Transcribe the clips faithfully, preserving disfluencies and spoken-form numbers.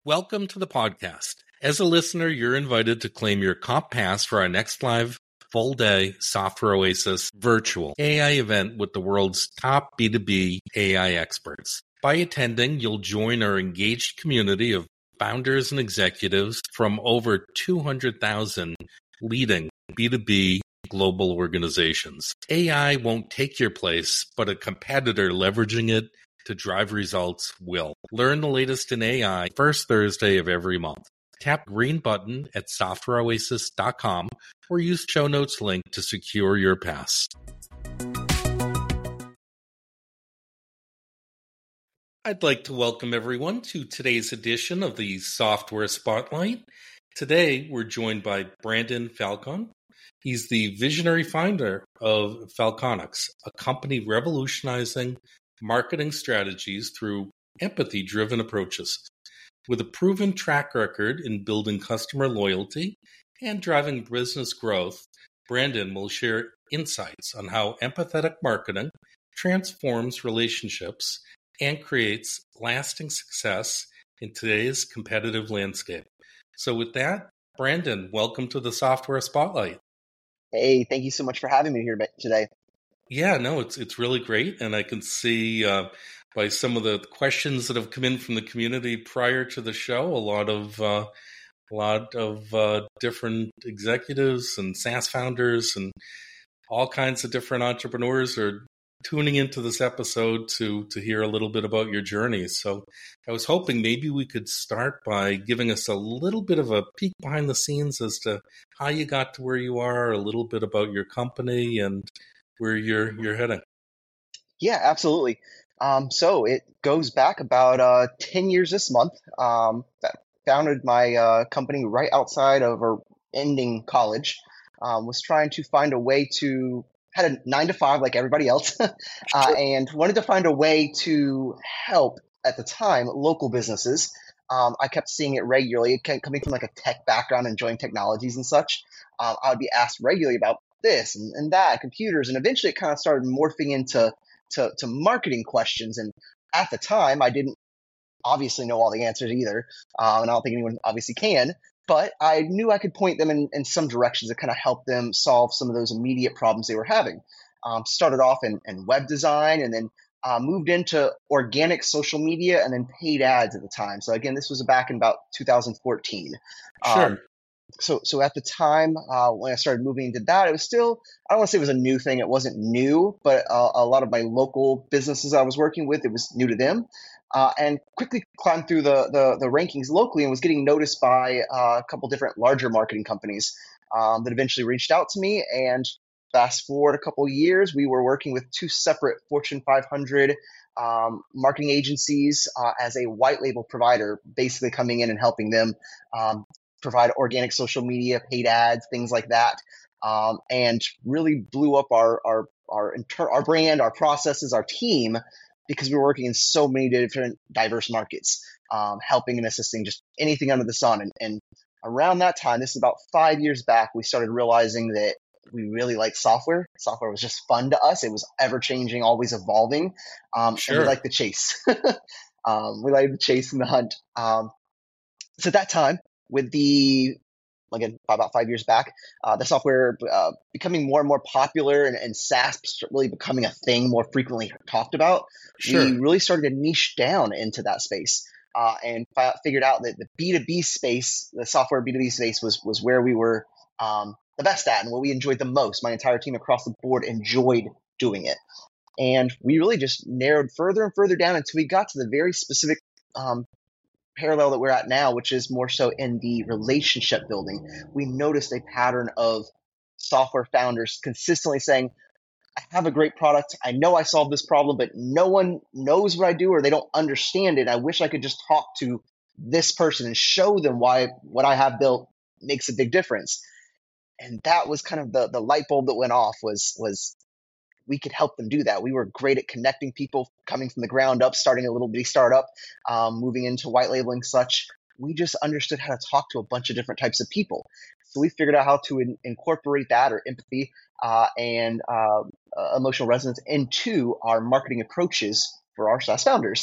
Welcome to the podcast. As a listener, you're invited to claim your comp pass for our next live full-day Software Oasis virtual A I event with the world's top B two B A I experts. By attending, you'll join our engaged community of founders and executives from over two hundred thousand leading B two B global organizations. A I won't take your place, but a competitor leveraging it to drive results will. Learn the latest in A I first Thursday of every month. Tap green button at software oasis dot com or use show notes link to secure your pass. I'd like to welcome everyone to today's edition of the Software Spotlight. Today, we're joined by Brandon Falcon. He's the visionary founder of Falconics, a company revolutionizing marketing strategies through empathy-driven approaches. With a proven track record in building customer loyalty and driving business growth, Brandon will share insights on how empathetic marketing transforms relationships and creates lasting success in today's competitive landscape. So with that, Brandon, welcome to the Software Spotlight. Hey, thank you so much for having me here today. Yeah, no, it's it's really great, and I can see uh, by some of the questions that have come in from the community prior to the show, a lot of uh, a lot of uh, different executives and SaaS founders and all kinds of different entrepreneurs are tuning into this episode to to hear a little bit about your journey. So I was hoping maybe we could start by giving us a little bit of a peek behind the scenes as to how you got to where you are, a little bit about your company and where you're you're heading. Yeah, absolutely. Um, so it goes back about uh, ten years this month. Um, founded my uh, company right outside of or ending college. Um, was trying to find a way to had a nine to five like everybody else, uh, and wanted to find a way to help at the time local businesses. Um, I kept seeing it regularly. It kept coming from like a tech background, enjoying technologies and such. Um, I would be asked regularly about this and, and that, computers, and eventually it kind of started morphing into to, to marketing questions. And at the time, I didn't obviously know all the answers either, um, and I don't think anyone obviously can. But I knew I could point them in, in some directions to kind of help them solve some of those immediate problems they were having. Um, started off in, in web design, and then uh, moved into organic social media, and then paid ads at the time. So again, this was back in about two thousand fourteen. Sure. Um, So, so at the time uh, when I started moving into that, it was still, I don't want to say it was a new thing. It wasn't new, but uh, a lot of my local businesses I was working with, it was new to them. Uh, and quickly climbed through the, the the rankings locally and was getting noticed by uh, a couple different larger marketing companies um, that eventually reached out to me. And fast forward a couple years, we were working with two separate Fortune five hundred um, marketing agencies uh, as a white label provider, basically coming in and helping them um, provide organic social media, paid ads, things like that, um, and really blew up our our our, inter- our brand, our processes, our team, because we were working in so many different diverse markets, um, helping and assisting just anything under the sun. And, and around that time, this is about five years back, we started realizing that we really liked software. Software was just fun to us. It was ever changing, always evolving, um, Sure. and we liked the chase. um, we liked the chase and the hunt. Um, so at that time, with the, again, about five years back, uh, the software uh, becoming more and more popular and, and SaaS really becoming a thing more frequently talked about, Sure. we really started to niche down into that space uh, and fi- figured out that the B two B space, the software B two B space was, was where we were um, the best at and what we enjoyed the most. My entire team across the board enjoyed doing it. And we really just narrowed further and further down until we got to the very specific um, parallel that we're at now, which is more so in the relationship building. We noticed a pattern of software founders consistently saying, I have a great product. I know I solved this problem, but no one knows what I do or they don't understand it. I wish I could just talk to this person and show them why what I have built makes a big difference. And that was kind of the, the light bulb that went off was, was we could help them do that. We were great at connecting people coming from the ground up, starting a little bitty startup, um, moving into white labeling such. We just understood how to talk to a bunch of different types of people. So we figured out how to in, incorporate that or empathy uh, and uh, uh, emotional resonance into our marketing approaches for our SaaS founders.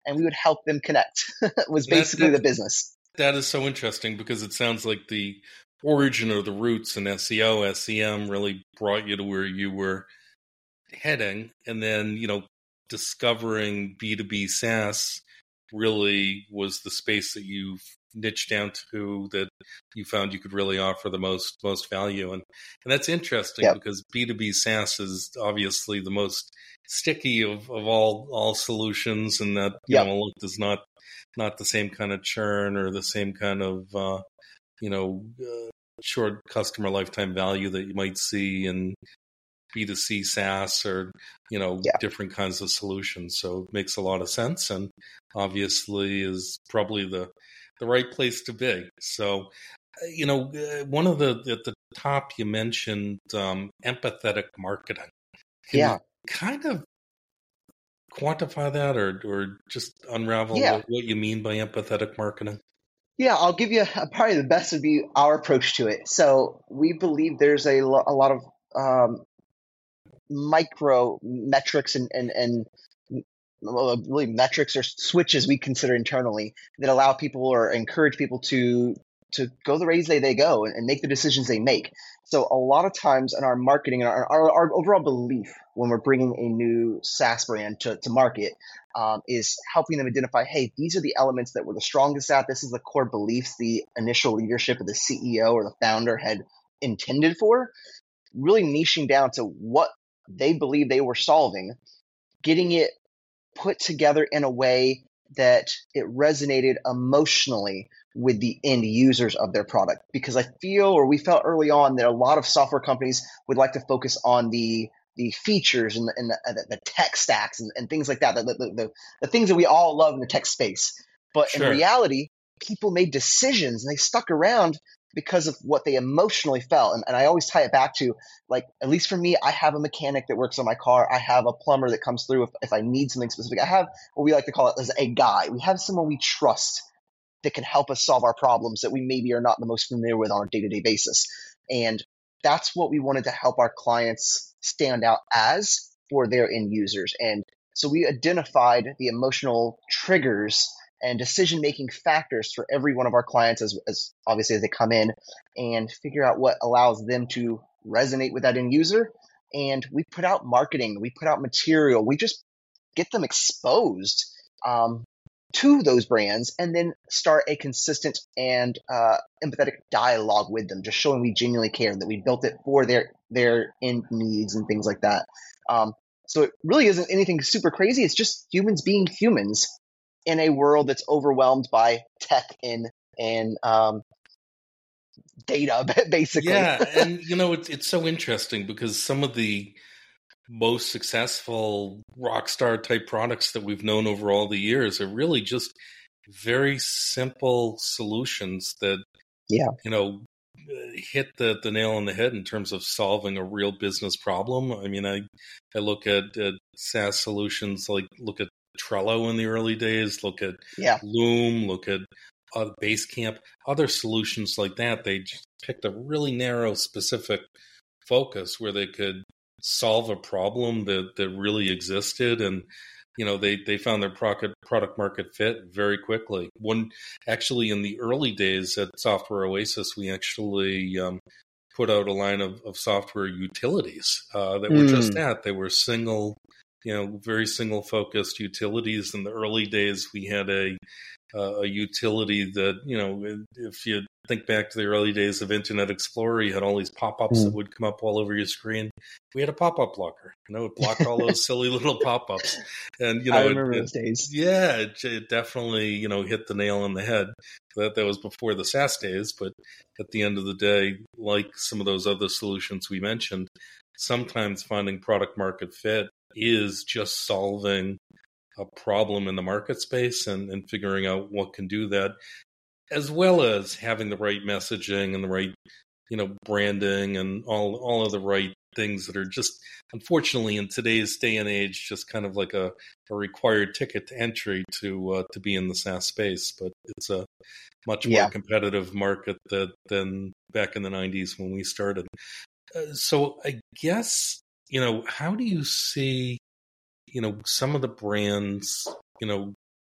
and we would help them connect. Was That, basically that the business. that is so interesting because it sounds like the origin or the roots in S E O, S E M really brought you to where you were heading, and then, you know, discovering B two B SaaS really was the space that you've niched down to, that you found you could really offer the most most value. And and that's interesting Yep. because B two B SaaS is obviously the most sticky of, of all all solutions, and that, you Yep. know, there's not not the same kind of churn or the same kind of uh, you know uh, short customer lifetime value that you might see in B two C SaaS or, you know, Yeah. different kinds of solutions. So it makes a lot of sense, and obviously is probably the the right place to be. So, uh, you know, uh, one of the at the top you mentioned um, empathetic marketing. Can you Yeah. kind of quantify that, or or just unravel Yeah. what, what you mean by empathetic marketing? Yeah, I'll give you uh, probably the best would be our approach to it. So we believe there's a, lo- a lot of um, micro metrics and, and, and well, really metrics or switches we consider internally that allow people or encourage people to to go the ways they, they go and, and make the decisions they make. So a lot of times in our marketing and our, our, our overall belief when we're bringing a new SaaS brand to, to market um, is helping them identify, hey, these are the elements that we're the strongest at. This is the core beliefs the initial leadership of the C E O or the founder had intended for, really niching down to what they believe they were solving, getting it put together in a way that it resonated emotionally with the end users of their product. Because I feel, or we felt early on, that a lot of software companies would like to focus on the the features and the, and the, the tech stacks and, and things like that, the, the, the, the things that we all love in the tech space. But in Sure. reality, people made decisions and they stuck around because of what they emotionally felt. And, and I always tie it back to, like, at least for me, I have a mechanic that works on my car. I have a plumber that comes through if, if I need something specific. I have what we like to call it as a guy. We have someone we trust that can help us solve our problems that we maybe are not the most familiar with on a day-to-day basis. And that's what we wanted to help our clients stand out as for their end users. And so we identified the emotional triggers and decision-making factors for every one of our clients as, as obviously as they come in, and figure out what allows them to resonate with that end user. And we put out marketing, we put out material, we just get them exposed um, to those brands, and then start a consistent and uh, empathetic dialogue with them, just showing we genuinely care, that we built it for their their end needs and things like that. Um, so it really isn't anything super crazy. It's just humans being humans in a world that's overwhelmed by tech and and um, data, basically. Yeah, and you know, it's it's so interesting because some of the most successful rock star type products that we've known over all the years are really just very simple solutions that, Yeah. you know, hit the, the nail on the head in terms of solving a real business problem. I mean, I I look at, at SaaS solutions, like look at Trello in the early days, look at Yeah. Loom, look at uh, Basecamp, other solutions like that. They just picked a really narrow, specific focus where they could solve a problem that, that really existed, and you know they, they found their product product market fit very quickly. One actually in the early days at Software Oasis, we actually um, put out a line of, of software utilities uh, that were just Mm. that. They were single, you know, very single focused utilities. In the early days, we had a uh, a utility that, you know, if you think back to the early days of Internet Explorer, you had all these pop-ups Mm. that would come up all over your screen. We had a pop-up blocker, you know, it blocked all those silly little pop-ups. And, you know, I it, remember it, those days. yeah, it, it definitely, you know, hit the nail on the head. That, that was before the SaaS days, but at the end of the day, like some of those other solutions we mentioned, sometimes finding product market fit is just solving a problem in the market space and, and figuring out what can do that, as well as having the right messaging and the right, you know, branding and all all of the right things that are just, unfortunately, in today's day and age, just kind of like a, a required ticket to entry to uh, to be in the SaaS space. But it's a much more Yeah. competitive market that, than back in the nineties when we started. Uh, so I guess, you know, how do you see, you know, some of the brands, you know,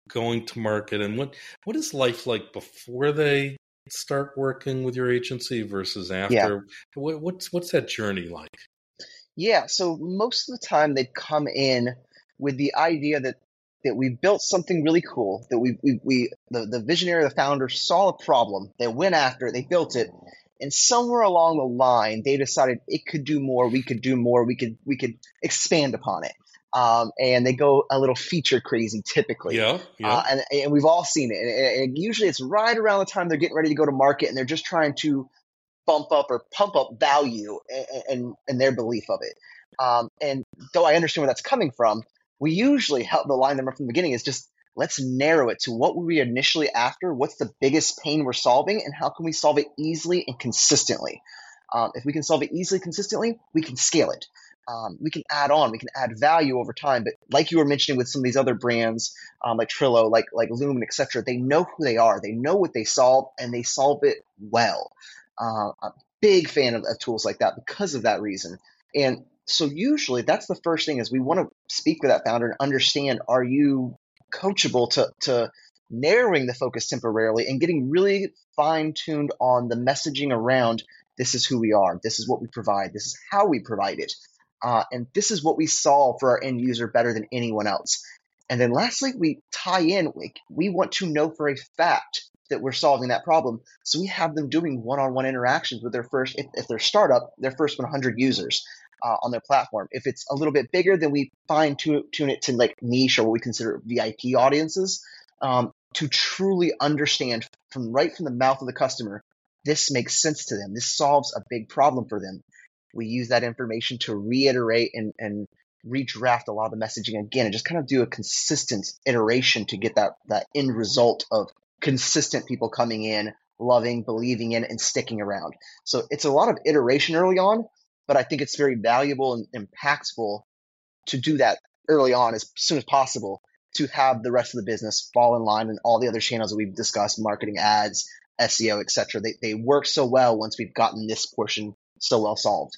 going to market, and what what is life like before they start working with your agency versus Yeah. after? What, what's what's that journey like? Yeah. So most of the time they come in with the idea that that we built something really cool, that we we, we the, the visionary, the founder saw a problem, they went after it, they built it, and somewhere along the line they decided it could do more, we could do more, we could we could expand upon it. Um, and they go a little feature crazy typically. Yeah, Uh, yeah. and, and we've all seen it. And, and usually it's right around the time they're getting ready to go to market and they're just trying to bump up or pump up value and, and, and their belief of it. Um, and though I understand where that's coming from, we usually help the line them up from the beginning is just let's narrow it to what were we initially after, what's the biggest pain we're solving, and how can we solve it easily and consistently. Um, if we can solve it easily, consistently, we can scale it. Um, we can add on, we can add value over time. But like you were mentioning with some of these other brands, um, like Trello, like like Lumen, et cetera, they know who they are, they know what they solve, and they solve it well. Uh, I'm a big fan of, of tools like that because of that reason. And so usually that's the first thing is we want to speak with that founder and understand, are you coachable to, to narrowing the focus temporarily and getting really fine tuned on the messaging around this is who we are, this is what we provide, this is how we provide it. Uh, and this is what we solve for our end user better than anyone else. And then lastly, we tie in, like, we want to know for a fact that we're solving that problem. So we have them doing one-on-one interactions with their first, if, if they're startup, their first one hundred users uh, on their platform. If it's a little bit bigger, then we fine tune, tune it to like niche or what we consider V I P audiences um, to truly understand from right from the mouth of the customer, this makes sense to them. This solves a big problem for them. We use that information to reiterate and, and redraft a lot of the messaging again and just kind of do a consistent iteration to get that, that end result of consistent people coming in, loving, believing in, and sticking around. So it's a lot of iteration early on, but I think it's very valuable and impactful to do that early on as soon as possible to have the rest of the business fall in line and all the other channels that we've discussed, marketing, ads, S E O, et cetera. They, they work so well once we've gotten this portion so well solved.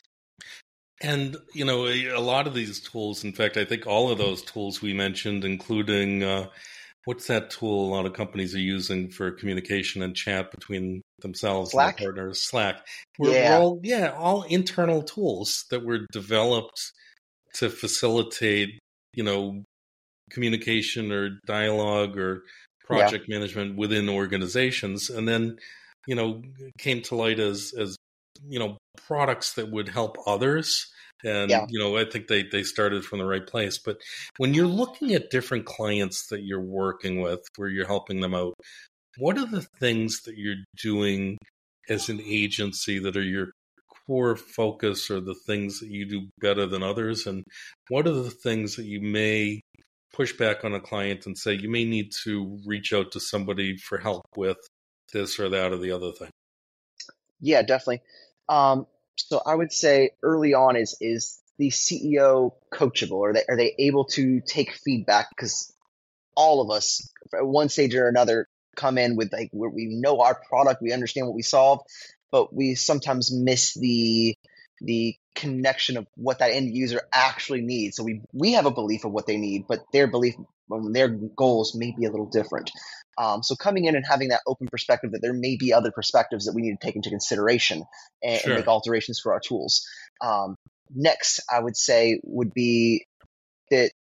And, you know, a, a lot of these tools, in fact, I think all of those tools we mentioned, including uh, what's that tool a lot of companies are using for communication and chat between themselves Slack? and their partners, Slack. We're, Yeah. we're all, yeah, all internal tools that were developed to facilitate, you know, communication or dialogue or project yeah. management within organizations. And then, you know, came to light as, as, you know, products that would help others. And, yeah. you know, I think they, they started from the right place. But when you're looking at different clients that you're working with, where you're helping them out, what are the things that you're doing as an agency that are your core focus or the things that you do better than others? And what are the things that you may push back on a client and say, you may need to reach out to somebody for help with this or that or the other thing? Yeah, definitely. Um, so I would say early on is is the C E O coachable? Are they are they able to take feedback? Because all of us, at one stage or another, come in with like where we know our product, we understand what we solve, but we sometimes miss the the connection of what that end user actually needs. So we we have a belief of what they need, but their belief, their goals may be a little different. Um, so coming in and having that open perspective that there may be other perspectives that we need to take into consideration and, sure. and make alterations for our tools. Um, next, I would say would be that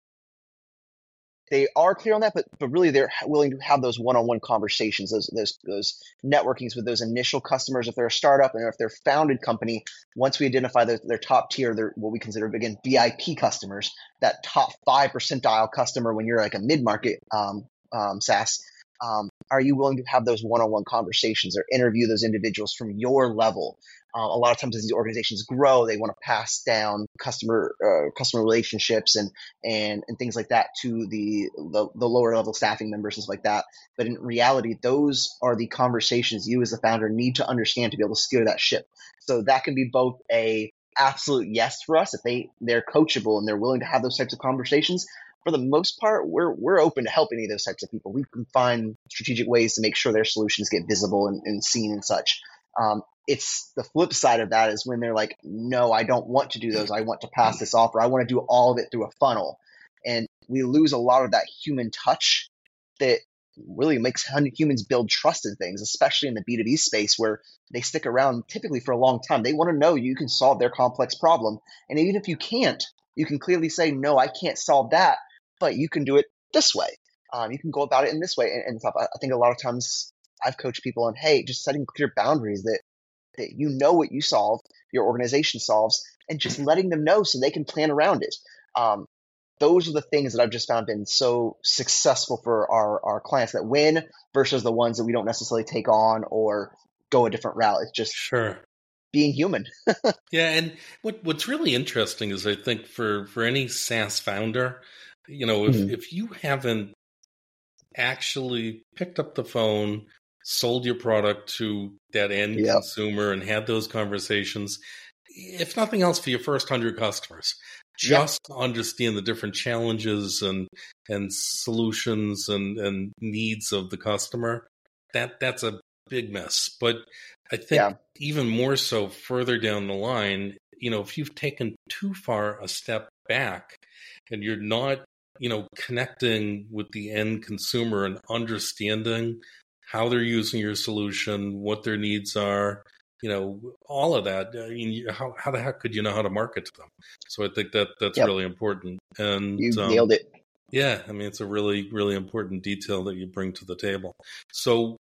they are clear on that, but but really they're willing to have those one-on-one conversations, those those those networkings with those initial customers if they're a startup, and if they're a founded company. Once we identify their, their top tier, their what we consider again V I P customers, that top five percentile customer when you're like a mid-market um, um, SaaS. Um, are you willing to have those one-on-one conversations or interview those individuals from your level? Uh, a lot of times as these organizations grow, they want to pass down customer uh, customer relationships and and and things like that to the, the the lower level staffing members and stuff like that. But in reality, those are the conversations you as the founder need to understand to be able to steer that ship. So that can be both a absolute yes for us if they they're coachable and they're willing to have those types of conversations. For the most part, we're we're open to help any of those types of people. We can find strategic ways to make sure their solutions get visible and, and seen and such. Um, it's the flip side of that is when they're like, no, I don't want to do those. I want to pass this off, or I want to do all of it through a funnel. And we lose a lot of that human touch that really makes humans build trust in things, especially in the B two B space where they stick around typically for a long time. They want to know you can solve their complex problem. And even if you can't, you can clearly say, no, I can't solve that, but you can do it this way. Um, you can go about it in this way. And, and stuff. I think a lot of times I've coached people on, hey, just setting clear boundaries that, that you know what you solve, your organization solves, and just letting them know so they can plan around it. Um, those are the things that I've just found been so successful for our, our clients that win versus the ones that we don't necessarily take on or go a different route. It's just sure being human. Yeah, and what what's really interesting is I think for, for any SaaS founder, you know, if, mm-hmm. if you haven't actually picked up the phone, sold your product to that end yep. consumer and had those conversations, if nothing else for your first hundred customers, just yep. understand the different challenges and and solutions and, and needs of the customer, that that's a big mess. But I think yeah. even more so further down the line, you know, if you've taken too far a step back and you're not, you know, connecting with the end consumer and understanding how they're using your solution, what their needs are, you know, all of that. I mean, how how the heck could you know how to market to them? So I think that that's yep. really important. And you um, nailed it. Yeah, I mean, it's a really, really important detail that you bring to the table. So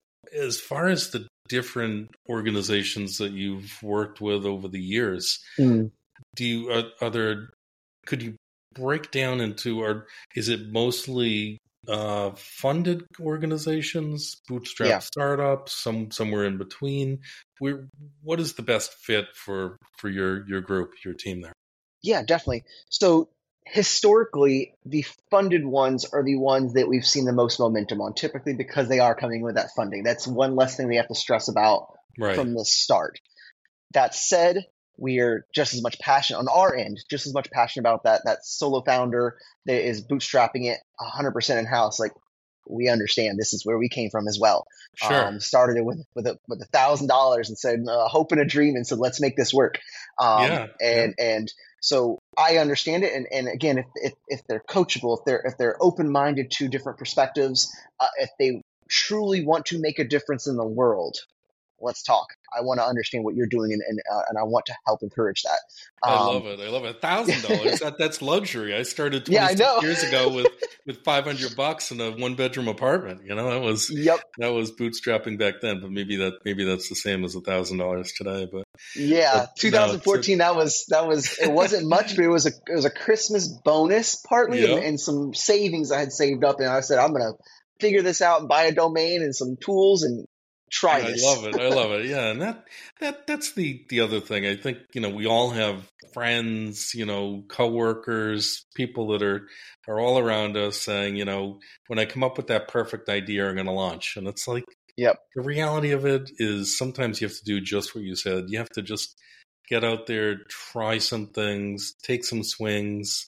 as far as the different organizations that you've worked with over the years, mm. do you are, are there? Could you break down into? Or is it mostly uh, funded organizations, bootstrap yeah. startups, some somewhere in between? Where, what is the best fit for for your your group, your team there? Yeah, definitely. So historically, the funded ones are the ones that we've seen the most momentum on, typically because they are coming with that funding. That's one less thing they have to stress about right. from the start. That said, we are just as much passionate on our end, just as much passionate about that that solo founder that is bootstrapping it one hundred percent in-house. Like, we understand this is where we came from as well. Sure. Um, started it with with a with a thousand dollars and said uh, hope and a dream and said let's make this work. Um, yeah. And yeah. and so I understand it. And and again, if if, if they're coachable, if they're if they're open minded to different perspectives, uh, if they truly want to make a difference in the world, let's talk. I want to understand what you're doing, and and, uh, and I want to help encourage that. Um, I love it. I love it. A thousand dollars. That that's luxury. I started twenty-six yeah, I know. years ago with, with five hundred bucks in a one bedroom apartment. You know, that was yep. that was bootstrapping back then. But maybe that maybe that's the same as a thousand dollars today. But yeah, but, twenty fourteen. No, that was that was it wasn't much, but it was a it was a Christmas bonus partly, yep. and, and some savings I had saved up, and I said I'm gonna figure this out and buy a domain and some tools and try I this. love it. I love it. Yeah. And that, that, that's the, the other thing. I think, you know, we all have friends, you know, coworkers, people that are, are all around us saying, you know, when I come up with that perfect idea, I'm going to launch. And it's like, yep. the reality of it is sometimes you have to do just what you said. You have to just get out there, try some things, take some swings,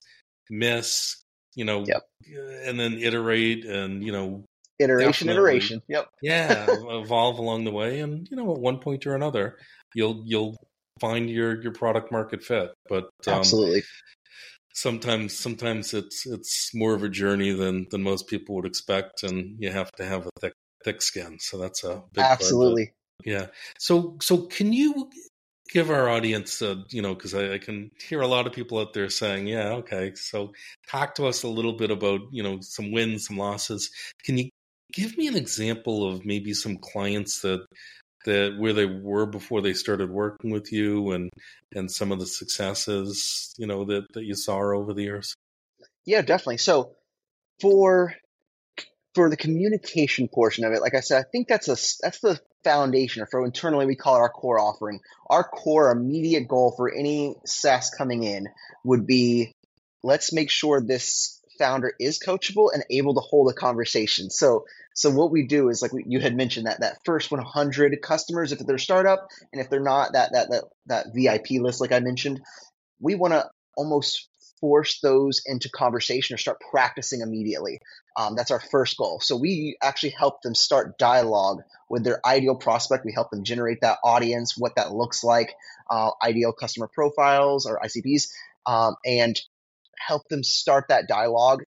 miss, you know, yep. and then iterate and, you know, Iteration, Definitely. iteration. Yep. yeah, evolve along the way, and you know, at one point or another, you'll you'll find your, your product market fit. But um, absolutely, sometimes sometimes it's it's more of a journey than than most people would expect, and you have to have a thick thick skin. So that's a big absolutely part of it. Yeah. So so can you give our audience, uh, you know, because I, I can hear a lot of people out there saying, yeah, okay, so talk to us a little bit about, you know, some wins, some losses. Can you give me an example of maybe some clients that that where they were before they started working with you, and and some of the successes, you know, that, that you saw over the years? Yeah, definitely. So for for the communication portion of it, like I said, I think that's a that's the foundation, or for internally we call it our core offering. Our core immediate goal for any SaaS coming in would be, let's make sure this founder is coachable and able to hold a conversation. So so what we do is, like we, you had mentioned, that that first one hundred customers, if they're a startup, and if they're not, that that that that V I P list, like I mentioned, we want to almost force those into conversation or start practicing immediately. Um, that's our first goal. So we actually help them start dialogue with their ideal prospect. We help them generate that audience, what that looks like, uh, ideal customer profiles or I C Ps, um, and help them start that dialogue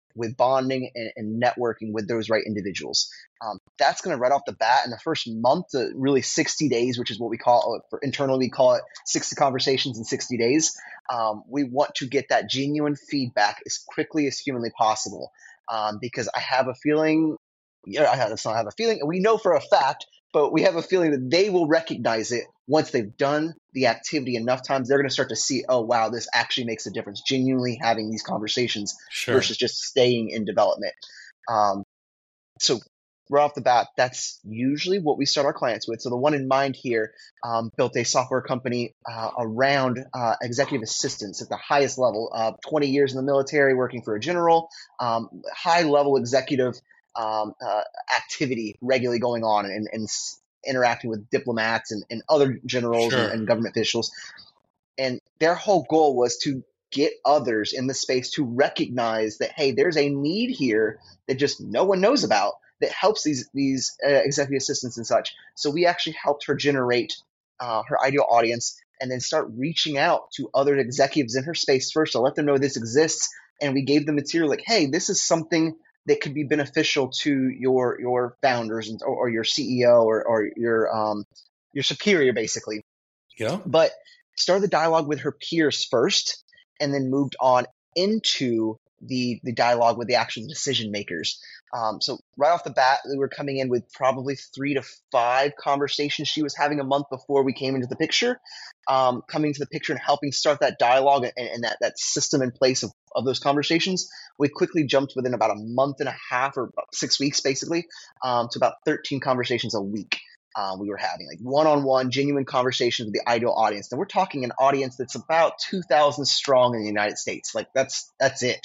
with bonding and, and networking with those right individuals. Um, that's going to right off the bat in the first month to really sixty days, which is what we call it for internally, we call it sixty conversations in sixty days. Um, we want to get that genuine feedback as quickly as humanly possible. Um, because I have a feeling, yeah, I have, it's not have a feeling, we know for a fact, but we have a feeling that they will recognize it once they've done the activity enough times. They're going to start to see, oh, wow, this actually makes a difference, genuinely having these conversations Sure. versus just staying in development. Um, so right off the bat, that's usually what we start our clients with. So the one in mind here um, built a software company uh, around uh, executive assistants at the highest level, uh, twenty years in the military, working for a general, um, high level executive um, uh, activity regularly going on and, and interacting with diplomats and, and other generals Sure. and, and government officials. And their whole goal was to get others in the space to recognize that, hey, there's a need here that just no one knows about that helps these these uh, executive assistants and such. So we actually helped her generate uh, her ideal audience and then start reaching out to other executives in her space first to let them know this exists. And we gave them material like, hey, this is something that could be beneficial to your your founders and, or, or your C E O or, or your um, your superior, basically. Yeah. But started the dialogue with her peers first and then moved on into the the dialogue with the actual decision makers. Um, so right off the bat, we were coming in with probably three to five conversations she was having a month before we came into the picture, um, coming to the picture and helping start that dialogue and, and that, that system in place of, of those conversations. We quickly jumped within about a month and a half or about six weeks, basically, um, to about thirteen conversations a week. Uh, we were having like one-on-one genuine conversations with the ideal audience. And we're talking an audience that's about two thousand strong in the United States. Like that's, that's it.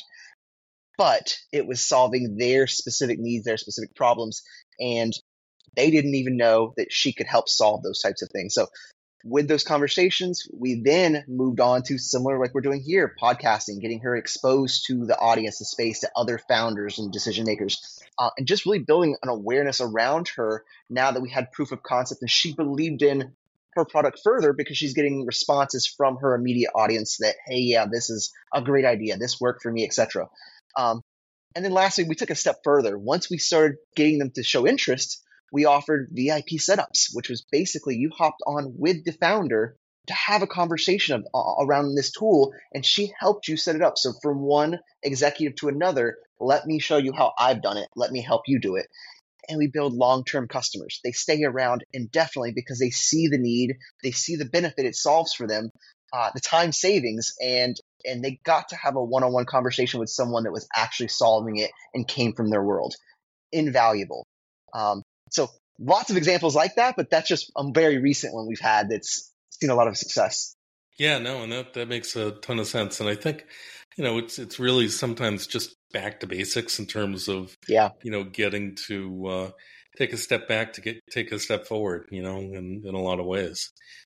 But it was solving their specific needs, their specific problems. And they didn't even know that she could help solve those types of things. So with those conversations, we then moved on to similar like we're doing here, podcasting, getting her exposed to the audience, the space, to other founders and decision makers, uh, and just really building an awareness around her now that we had proof of concept and she believed in her product further because she's getting responses from her immediate audience that, hey, yeah, this is a great idea. This worked for me, et cetera. Um, and then lastly, we took a step further. Once we started getting them to show interest, we offered V I P setups, which was basically you hopped on with the founder to have a conversation of, uh, around this tool, and she helped you set it up. So from one executive to another, let me show you how I've done it. Let me help you do it. And we build long-term customers. They stay around indefinitely because they see the need, they see the benefit it solves for them, uh, the time savings, and and they got to have a one-on-one conversation with someone that was actually solving it and came from their world. Invaluable. Um, so lots of examples like that, but that's just a very recent one we've had that's seen a lot of success. Yeah, no, and that, that makes a ton of sense. And I think, you know, it's it's really sometimes just back to basics in terms of, yeah, you know, getting to uh, take a step back to get take a step forward, you know, in, in a lot of ways.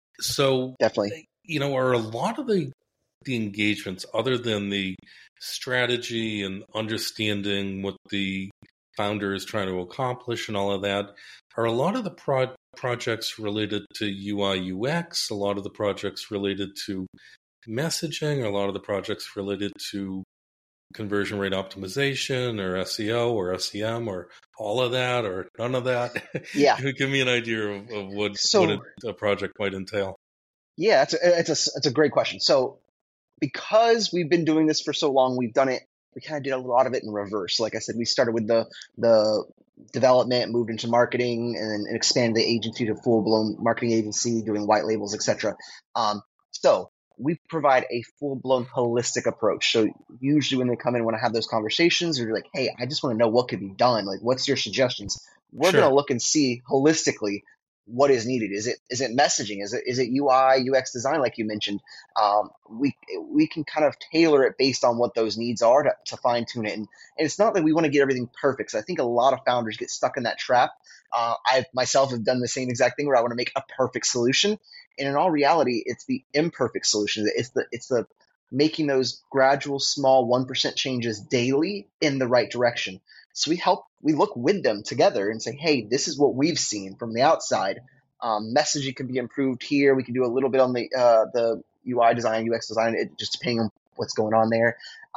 So definitely, you know, are a lot of the the engagements, other than the strategy and understanding what the founder is trying to accomplish and all of that, are a lot of the pro- projects related to U I U X, a lot of the projects related to messaging, or a lot of the projects related to conversion rate optimization or S E O or S E M, or all of that or none of that? Yeah. Give me an idea of, of what, so, what a, a project might entail. Yeah, it's a, it's a, it's a great question. So because we've been doing this for so long, we've done it, we kind of did a lot of it in reverse. Like I said, we started with the the development, moved into marketing, and then expanded the agency to full-blown marketing agency, doing white labels, et cetera. Um, so we provide a full-blown holistic approach. So usually when they come in, when I have those conversations, they're like, hey, I just want to know what could be done. Like, what's your suggestions? We're Sure. going to look and see holistically what is needed. Is it is it messaging? Is it is it U I U X design, like you mentioned? Um, we we can kind of tailor it based on what those needs are to, to fine tune it. And, and it's not that we want to get everything perfect. So I think a lot of founders get stuck in that trap. Uh, I myself have done the same exact thing where I want to make a perfect solution. And in all reality, it's the imperfect solution. It's the it's the making those gradual, small one percent changes daily in the right direction. So we help, we look with them together and say, hey, this is what we've seen from the outside. Um, messaging can be improved here. We can do a little bit on the uh, the U I design, U X design, it, just depending on what's going on there. Um,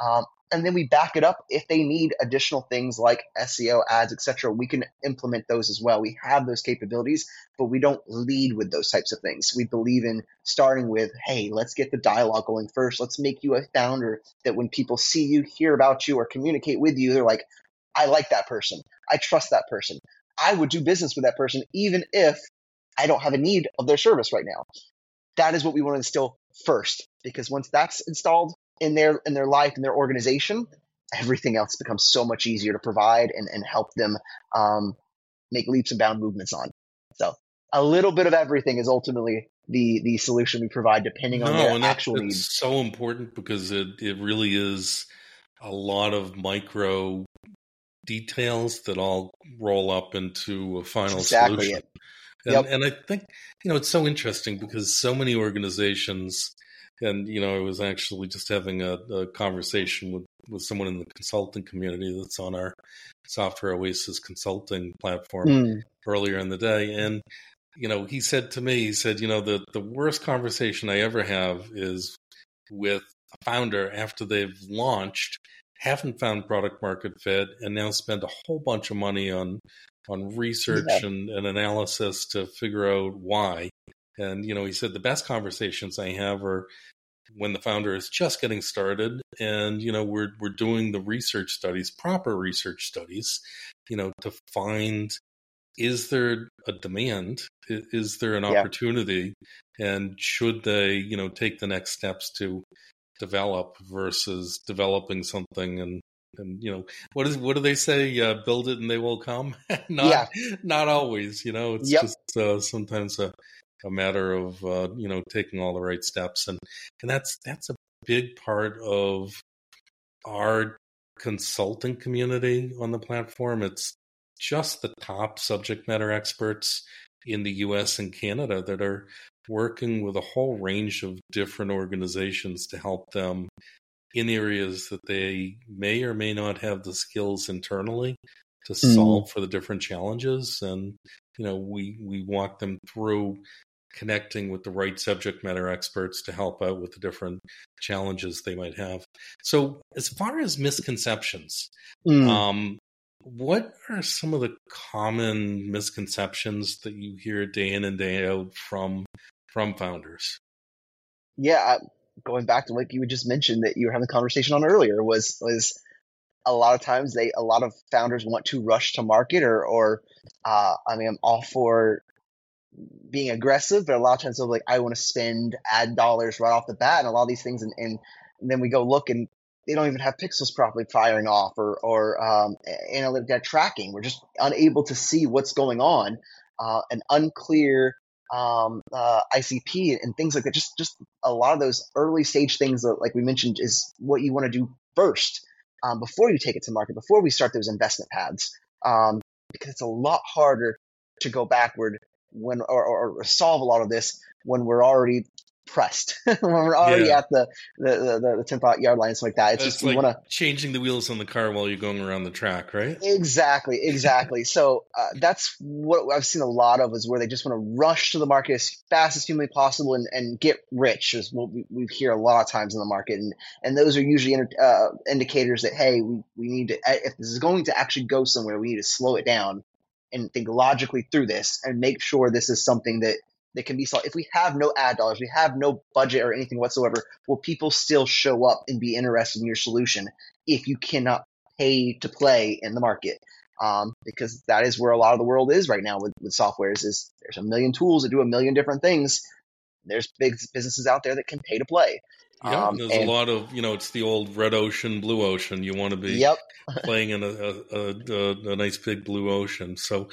and then we back it up. If they need additional things like S E O, ads, et cetera, we can implement those as well. We have those capabilities, but we don't lead with those types of things. We believe in starting with, hey, let's get the dialogue going first. Let's make you a founder that when people see you, hear about you, or communicate with you, they're like, I like that person. I trust that person. I would do business with that person, even if I don't have a need of their service right now. That is what we want to instill first, because once that's installed in their in their life and their organization, everything else becomes so much easier to provide and, and help them um, make leaps and bound movements on. So a little bit of everything is ultimately the the solution we provide, depending on No, their and that, actual need. that's so important because it, it really is a lot of micro details that all roll up into a final Exactly solution. it. And, Yep. and I think, you know, it's so interesting because so many organizations, and, you know, I was actually just having a, a conversation with, with someone in the consulting community that's on our Software Oasis consulting platform Mm. earlier in the day. And, you know, he said to me, he said, you know, the, the worst conversation I ever have is with a founder after they've launched, haven't found product market fit, and now spend a whole bunch of money on on research Yeah. and, and analysis to figure out why. And, you know, he said the best conversations I have are when the founder is just getting started and, you know, we're we're doing the research studies, proper research studies, you know, to find, is there a demand? Is there an Yeah. opportunity? And should they, you know, take the next steps to develop versus developing something and and you know what is what do they say? Uh, build it and they will come. not Yeah. not always. You know, it's Yep. just uh, sometimes a, a matter of uh, you know taking all the right steps, and and that's that's a big part of our consulting community on the platform. It's just the top subject matter experts in the U S and Canada that are working with a whole range of different organizations to help them in areas that they may or may not have the skills internally to solve Mm. for the different challenges. And, you know, we, we walk them through connecting with the right subject matter experts to help out with the different challenges they might have. So as far as misconceptions, Mm. um, what are some of the common misconceptions that you hear day in and day out from from founders? Yeah. Going back to like you just mentioned that you were having a conversation on earlier was was a lot of times they a lot of founders want to rush to market or or uh, I mean I'm all for being aggressive, but a lot of times they're like, I want to spend ad dollars right off the bat and a lot of these things, and, and, and then we go look and they don't even have pixels properly firing off or or um, analytic tracking. We're just unable to see what's going on, uh, an unclear um, uh, I C P and things like that. Just just a lot of those early stage things that, like we mentioned, is what you want to do first um, before you take it to market, before we start those investment paths, um, because it's a lot harder to go backward when or, or, or solve a lot of this when we're already pressed, when we're already Yeah. at the the, the, the ten yard line, something like that. It's It's just we like want to changing the wheels on the car while you're going around the track, right? exactly, exactly. So uh, that's what I've seen a lot of is where they just want to rush to the market as fast as humanly possible and, and get rich is what we, we hear a lot of times in the market, and and those are usually uh, indicators that hey, we we need to, if this is going to actually go somewhere, we need to slow it down and think logically through this and make sure this is something that that can be solved. If we have no ad dollars, we have no budget or anything whatsoever, will people still show up and be interested in your solution if you cannot pay to play in the market? Um, because that is where a lot of the world is right now with, with softwares is there's a million tools that do a million different things. There's big businesses out there that can pay to play. Yeah, Um, there's a and lot of, you know, it's the old red ocean, blue ocean. You want to be yep. playing in a, a, a, a nice big blue ocean. So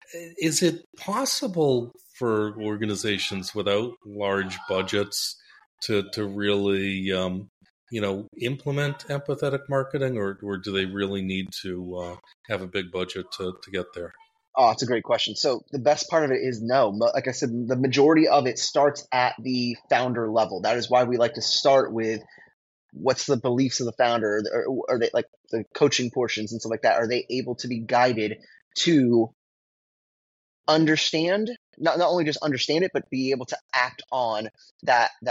is it possible for organizations without large budgets to, to really, um, you know, implement empathetic marketing, or, or do they really need to uh, have a big budget to, to get there? Oh, it's a great question. So the best part of it is no. Like I said, the majority of it starts at the founder level. That is why we like to start with what's the beliefs of the founder, or are they like the coaching portions and stuff like that? Are they able to be guided to understand, not not only just understand it, but be able to act on that that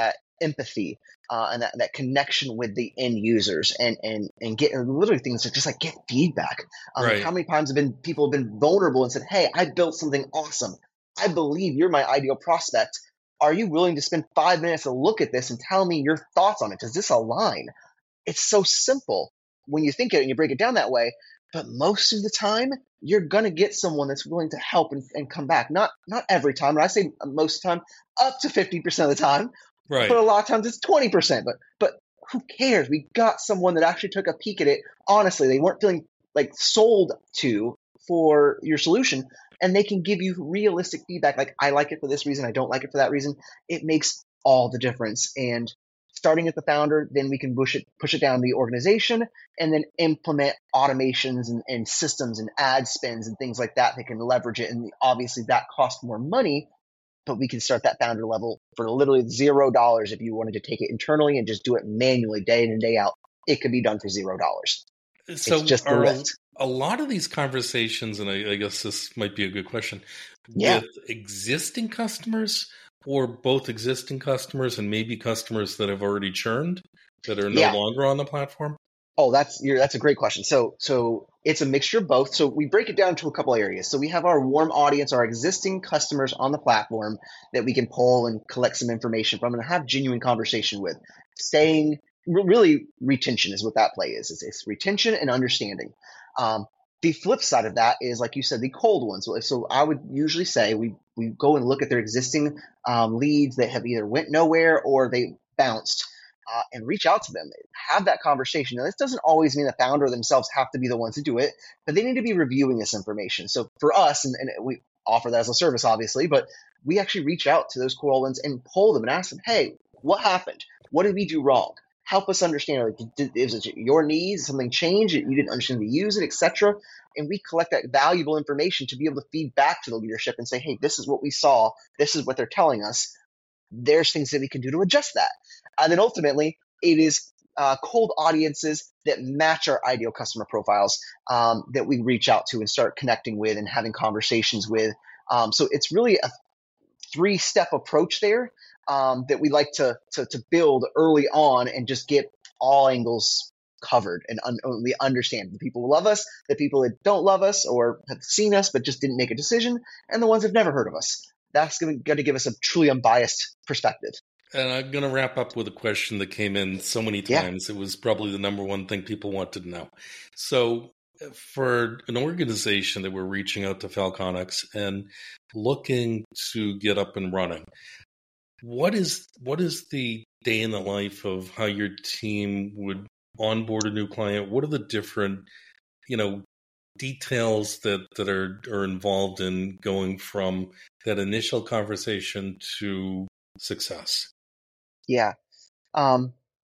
empathy uh, and that, that connection with the end users and and and get literally things like just like get feedback. Um, Right. How many times have been people have been vulnerable and said, "Hey, I built something awesome. I believe you're my ideal prospect. Are you willing to spend five minutes to look at this and tell me your thoughts on it? Does this align?" It's so simple when you think it and you break it down that way. But most of the time, you're going to get someone that's willing to help and, and come back. Not not every time. And I say most of the time, up to fifty percent of the time. Right. But a lot of times it's twenty percent. But but who cares? We got someone that actually took a peek at it. Honestly, they weren't feeling like sold to for your solution. And they can give you realistic feedback like, I like it for this reason. I don't like it for that reason. It makes all the difference. And starting at the founder, then we can push it push it down the organization and then implement automations and, and systems and ad spends and things like that that can leverage it. And obviously that costs more money, but we can start that founder level for literally zero dollars if you wanted to take it internally and just do it manually day in and day out. It could be done for zero dollars. So it's just the are lift. A lot of these conversations, and I, I guess this might be a good question, Yeah. with existing customers or both existing customers and maybe customers that have already churned that are no Yeah. longer on the platform? Oh, that's you're, that's a great question. So so it's a mixture of both. So we break it down to a couple areas. So we have our warm audience, our existing customers on the platform that we can pull and collect some information from and have genuine conversation with. Saying really retention is what that play is. It's, it's retention and understanding. Um, the flip side of that is, like you said, the cold ones. So, so I would usually say we we go and look at their existing um, leads that have either went nowhere or they bounced. Uh, and reach out to them, have that conversation. Now, this doesn't always mean the founder themselves have to be the ones to do it, but they need to be reviewing this information. So for us, and, and we offer that as a service, obviously, but we actually reach out to those cold ones and poll them and ask them, hey, what happened? What did we do wrong? Help us understand. Like, did, is it your needs? Something changed? You didn't understand to use it, et cetera. And we collect that valuable information to be able to feed back to the leadership and say, hey, this is what we saw. This is what they're telling us. There's things that we can do to adjust that. And then ultimately, it is uh, cold audiences that match our ideal customer profiles um, that we reach out to and start connecting with and having conversations with. Um, so it's really a three-step approach there um, that we like to, to to build early on and just get all angles covered and un- we understand the people who love us, the people that don't love us or have seen us but just didn't make a decision, and the ones that have never heard of us. That's going to give us a truly unbiased perspective. And I'm going to wrap up with a question that came in so many times. Yeah. It was probably the number one thing people wanted to know. So for an organization that we're reaching out to Falconix and looking to get up and running, what is what is the day in the life of how your team would onboard a new client? What are the different, you know, details that, that are, are involved in going from that initial conversation to success? Yeah. Um,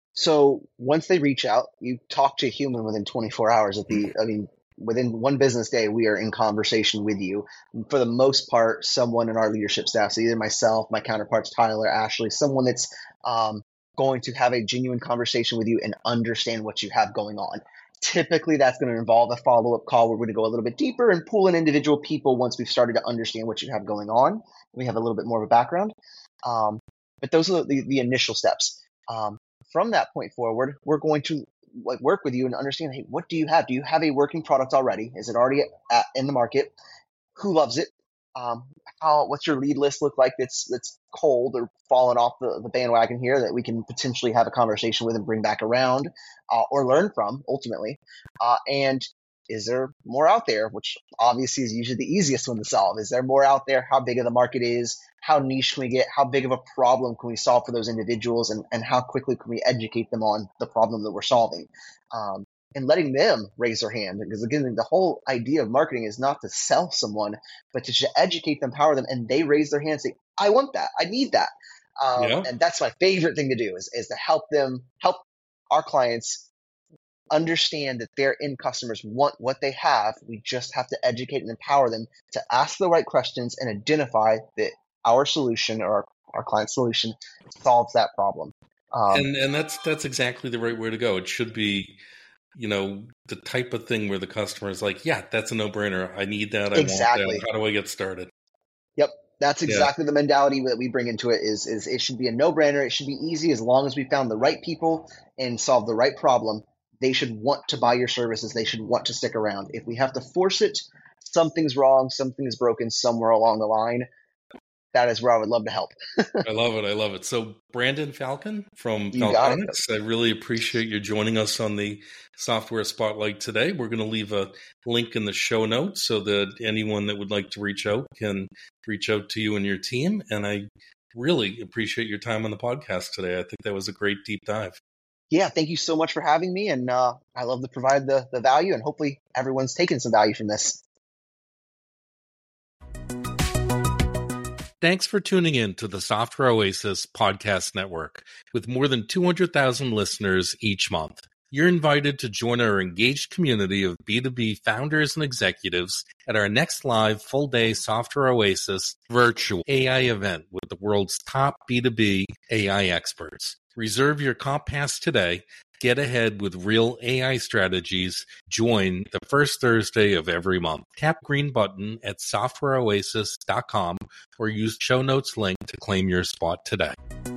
so once they reach out, you talk to a human within twenty-four hours. At the, I mean, within one business day, we are in conversation with you. For the most part, someone in our leadership staff, so either myself, my counterparts, Tyler, Ashley, someone that's um, going to have a genuine conversation with you and understand what you have going on. Typically, that's going to involve a follow-up call where we're going to go a little bit deeper and pull in individual people once we've started to understand what you have going on. We have a little bit more of a background. Um, but those are the, the initial steps. Um, from that point forward, we're going to like work with you and understand, hey, what do you have? Do you have a working product already? Is it already at, in the market? Who loves it? Um, how, what's your lead list look like that's that's cold or fallen off the, the bandwagon here that we can potentially have a conversation with and bring back around uh, or learn from ultimately? Uh, and is there more out there, which obviously is usually the easiest one to solve? Is there more out there? How big of the market is? How niche can we get? How big of a problem can we solve for those individuals? And, and how quickly can we educate them on the problem that we're solving? Um, and letting them raise their hand. Because again, the whole idea of marketing is not to sell someone, but to just educate them, empower them, and they raise their hand and say, I want that. I need that. Um, yeah. And that's my favorite thing to do is, is to help them, help our clients understand that their end customers want what they have. We just have to educate and empower them to ask the right questions and identify that our solution or our, our client solution solves that problem. Um, and and that's that's exactly the right way to go. It should be, you know, the type of thing where the customer is like, yeah, that's a no-brainer. I need that. I exactly. want that. How do I get started? Yep. That's exactly yeah. the mentality that we bring into it is, is it should be a no-brainer. It should be easy as long as we found the right people and solve the right problem. They should want to buy your services. They should want to stick around. If we have to force it, something's wrong, something's broken somewhere along the line. That is where I would love to help. I love it. I love it. So Brandon Falcon from Falconics, I really appreciate you joining us on the Software Spotlight today. We're going to leave a link in the show notes so that anyone that would like to reach out can reach out to you and your team. And I really appreciate your time on the podcast today. I think that was a great deep dive. Yeah, thank you so much for having me. And uh, I love to provide the, the value, and hopefully everyone's taken some value from this. Thanks for tuning in to the Software Oasis Podcast Network. With more than two hundred thousand listeners each month, you're invited to join our engaged community of B two B founders and executives at our next live full-day Software Oasis virtual A I event with the world's top B two B A I experts. Reserve your comp pass today. Get ahead with real A I strategies. Join the first Thursday of every month. Tap green button at software oasis dot com or use show notes link to claim your spot today.